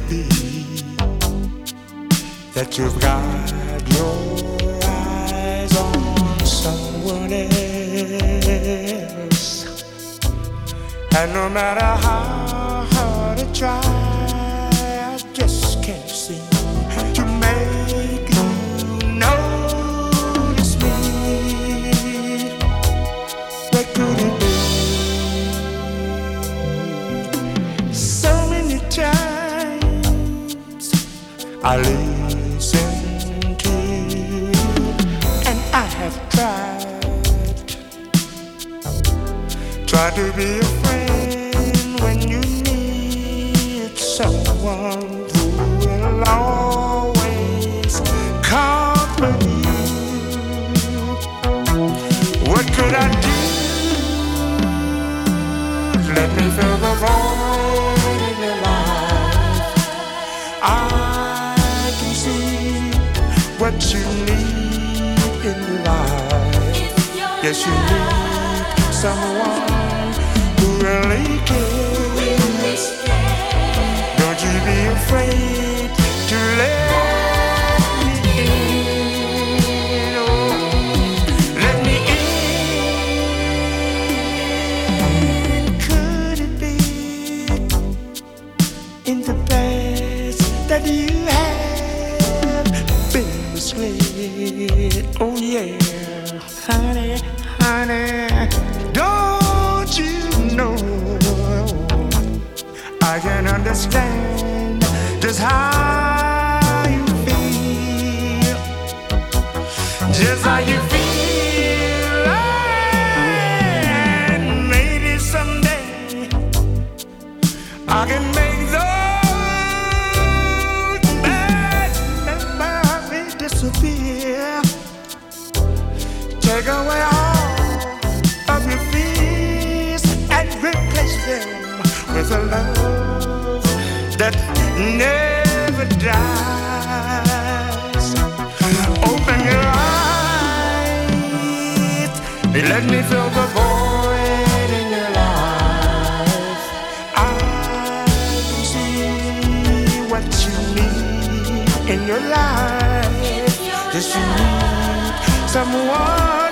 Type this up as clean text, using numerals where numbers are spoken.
be that you've got your eyes on someone else? And no matter how hard I try, I just can't seem to make you notice me. What could it be? So many times I listen to you, and I have tried to be a friend when you need someone who will always comfort you. What could I do? Let me fill the void in your life. I can see what you need in your life. Yes, you need someone who really cares. Don't you be afraid to let me in. Oh, let me in. Could it be in the past that you have been misled? Oh yeah, honey, honey. Don't you know I can understand just how you feel, just how you feel, and maybe someday I can make those bad memories disappear, take away all of your fears and replace them with a love that never dies. Open your eyes, let me fill the void in your life. I can see what you need in your life. Just you need someone